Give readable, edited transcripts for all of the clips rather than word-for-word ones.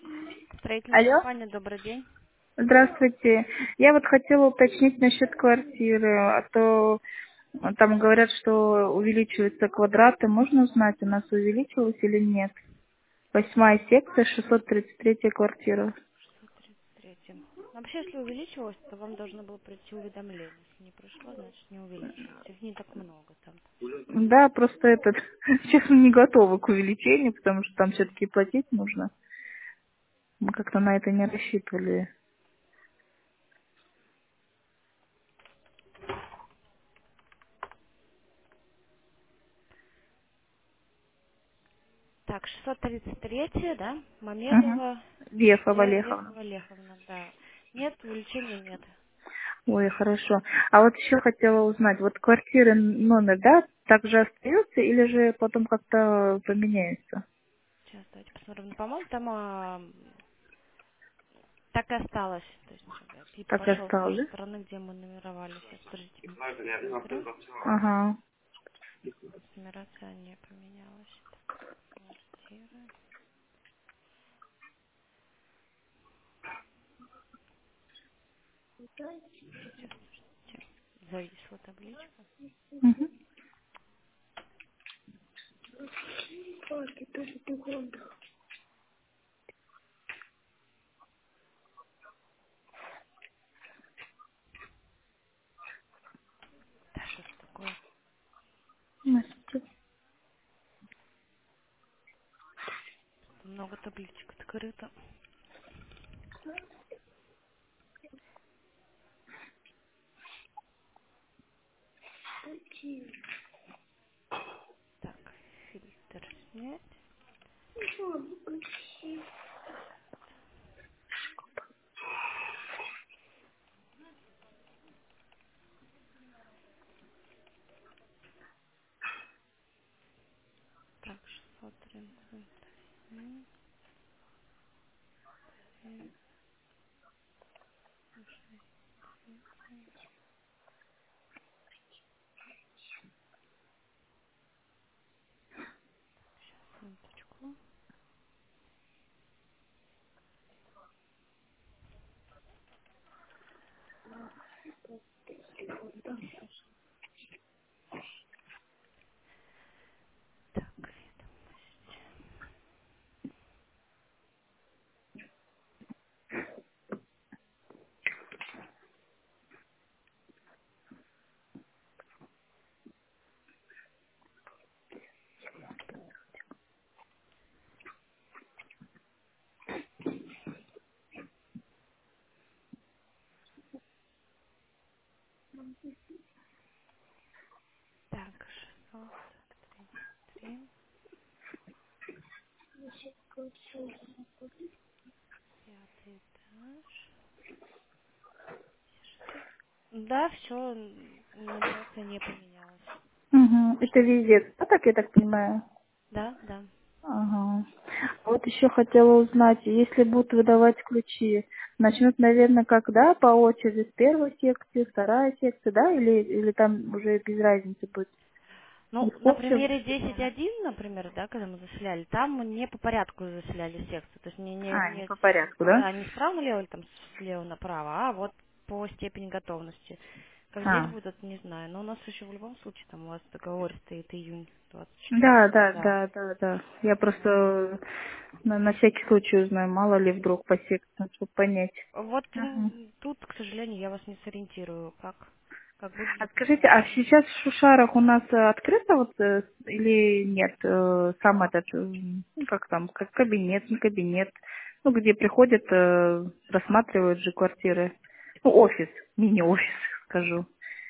Строительная Алло, компания, добрый день. здравствуйте. Я вот хотела уточнить насчет квартиры, а то там говорят, что увеличиваются квадраты. Можно узнать, у нас увеличилось или нет? 8-я секция, 633 квартира. 633. Вообще, если увеличилось, то вам должно было прийти уведомление. Если не пришло, значит не увеличилось. Их не так много там. Да, просто этот, честно, не готова к увеличению, потому что там все-таки платить нужно. Мы как-то на это не рассчитывали. Так, 633, да? Угу. Мамедова, Вехова Олеговна. Вехова Леховна, да. Нет, увеличения нет. Ой, хорошо. А вот еще хотела узнать, вот квартиры номер, да, также остается или же потом как-то поменяется? Сейчас, давайте посмотрим. Ну, по-моему, там так и осталось. То есть пип Так и пошел с той осталось, да? стороны, где мы нумеровали. Сейчас, подождите, минуточку, посмотрю. Ага. Нумерация не поменялась. Квартира. Сейчас, подождите. Зависла табличка. Мгм. Да что ж такое? Здравствуйте. Много табличек открыто. Так, фильтр снять. Так, 630. Минуточку. Так, ведомость. Так, 633. Пятый этаж. Да, все, нумерация не поменялась. Мгм. Это везде, да, так я так понимаю? Да, да. Ага. А вот еще хотела узнать, если будут выдавать ключи, начнут, наверное, когда по очереди, с первой секции, вторая секция, да, или там уже без разницы будет? Ну, Их на общего примере расписания? 10.1, например, да, когда мы заселяли, там не по порядку заселяли секцию. То есть А, не по порядку, да? да, не справа налево или там слева направо, а вот по степени готовности. Как здесь А, будет, не знаю. Но у нас еще в любом случае там у вас договор стоит июнь 24 да, да, да. да, да, да. Я Вот. просто на всякий случай узнаю, мало ли вдруг по секциям, чтобы понять. Вот Ага. тут, к сожалению, я вас не сориентирую, как будет А скажите, а записываться. сейчас в Шушарах у нас открыто вот или нет? Сам этот, ну, как там, как кабинет, не кабинет, ну, где приходят, рассматривают же квартиры. Ну, офис, мини-офис, скажу.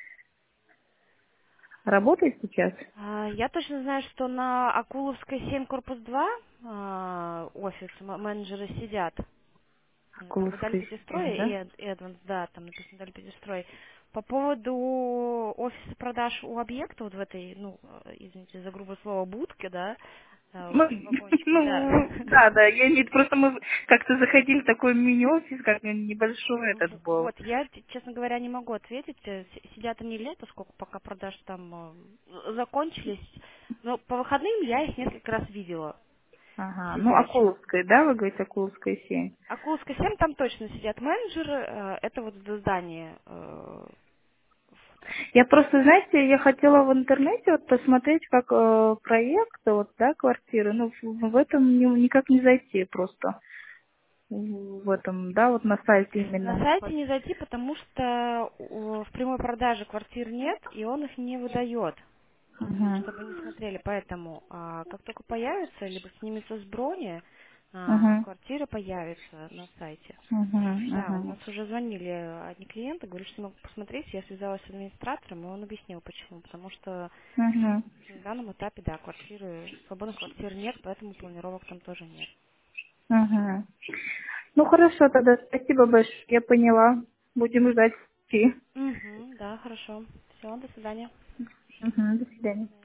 Работает сейчас? Я точно знаю, что на Акуловской 7, корпус 2 офис менеджеры сидят. Там в Акуловская Дальпетистрое 7, да? и Эдванс, да, там написано Дальпетистрой. По поводу офиса продаж у объекта, вот в этой, ну, извините за грубое слово, будке, да, Ну, вагончике, да. ну, да, да, я не, просто мы как-то заходили в такой мини-офис, как небольшой этот был. Вот, я, честно говоря, не могу ответить, сидят они или нет, поскольку пока продажи там закончились. Но по выходным я их несколько раз видела. Ага. Ну, сидящих. Акуловская, да, вы говорите, Акуловская 7. Акулская 7, там точно сидят менеджеры, это вот здание. Я просто, знаете, я хотела в интернете вот посмотреть, как проект, вот, да, квартиры, ну, в этом никак не зайти просто. В этом, да, вот на сайте На именно. сайте не зайти, потому что в прямой продаже квартир нет, и он их не выдает, Угу. чтобы не смотрели. Поэтому, как только появится, либо снимется с брони, Угу. квартира появится на сайте. Угу. Да, у Угу. нас уже звонили одни клиенты, говорят, что не могут посмотреть. Я связалась с администратором, и он объяснил, почему. Потому что Угу. на данном этапе, да, свободных квартир нет, поэтому планировок там тоже нет. Угу. Ну, хорошо, тогда спасибо большое, я поняла. Будем ждать. Угу, да, хорошо. Все, до свидания. Угу. До свидания.